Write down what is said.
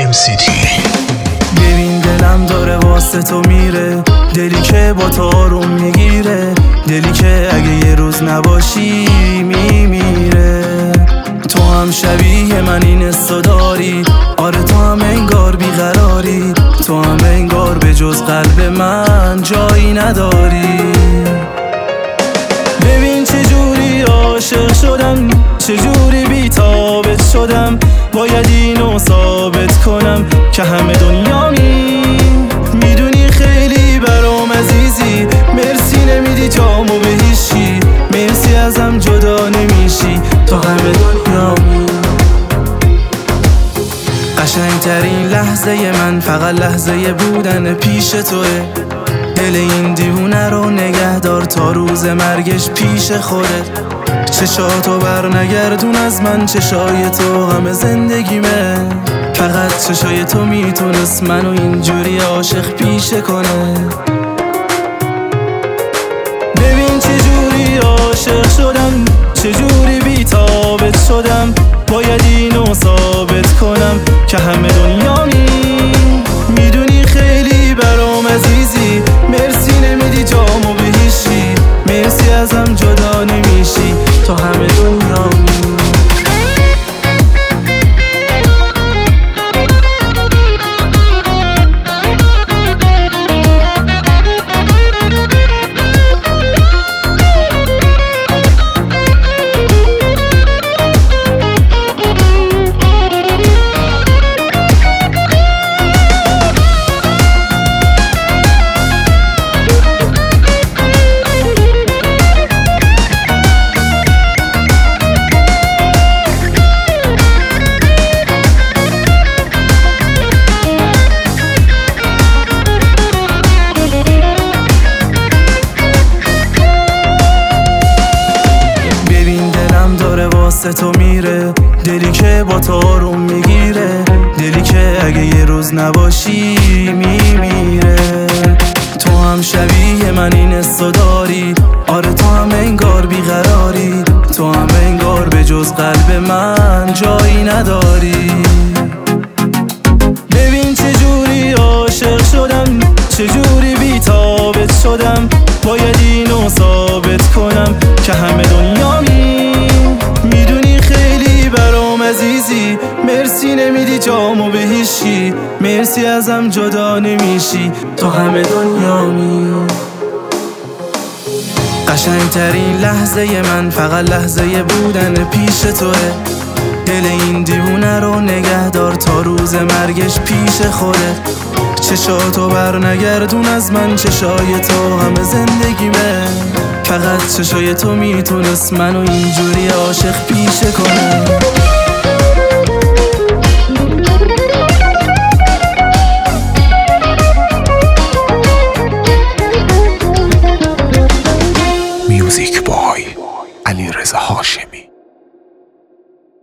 MCT. ببین دلم داره واسه تو میره، دلی که با تو آروم میگیره، دلی که اگه یه روز نباشی میمیره. تو هم شبیه من این حسو داری، آره تو هم انگار بیقراری، تو هم انگار به جز قلب من جایی نداری. ببین چجوری عاشق شدم، چجوری بی‌تابت شدم، باید اینو ثابت کنم که همه دنیا میدونی خیلی برام عزیزی، مرسی نمیدی جامو به هیچی، مرسی ازم جدا نمیشی تا همه دنیا قشنگترین لحظه من فقط لحظه بودن پیش توه. دل این دیوونه رو نگه دار تا روز مرگش پیش خودت. چشاتو بر نگردون از من، چشای تو همه زندگیمه، فقط چشای تو میتونست منو اینجوری عاشق پیشه کنه. ببین چجوری عاشق شدم، چجوری بی‌تابت شدم، باید اینو ثابت کنم که همه دنیا میدونی خیلی برام عزیزی، مرسی نمیدی جامو به هیچی، مرسی ازم جدا نمیشی تا همه دنیا واسه تو میره، دلی که با تو آروم میگیره، دلی که اگه یه روز نباشی میمیره. تو هم شبیه من این حسو داری، آره تو هم انگار بیقراری، تو هم انگار به جز قلب من جایی نداری. ببین چجوری عاشق شدم، چجوری بی‌تابت شدم، باید اینو ثابت کنم که همه دنیا میدونی خیلی برام عزیزی، مرسی نمیدی جامو به هیچی، مرسی ازم جدا نمیشی تا همه دنیا قشنگترین لحظه من فقط لحظه بودن پیش توه. دل این دیوونه رو نگه دار تا روز مرگش پیش خودت. چشاتو بر نگردون از من، چشای تو همه زندگیمه، فقط چشای تو میتونست منو اینجوری عاشق پیشه کنه.